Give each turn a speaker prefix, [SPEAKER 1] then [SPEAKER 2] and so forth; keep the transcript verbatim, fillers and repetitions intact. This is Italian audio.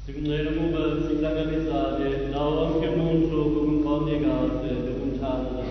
[SPEAKER 1] 지금 내려보면 생각하면서 나와 함께 몬조 그분 건네가 돼 그분 잘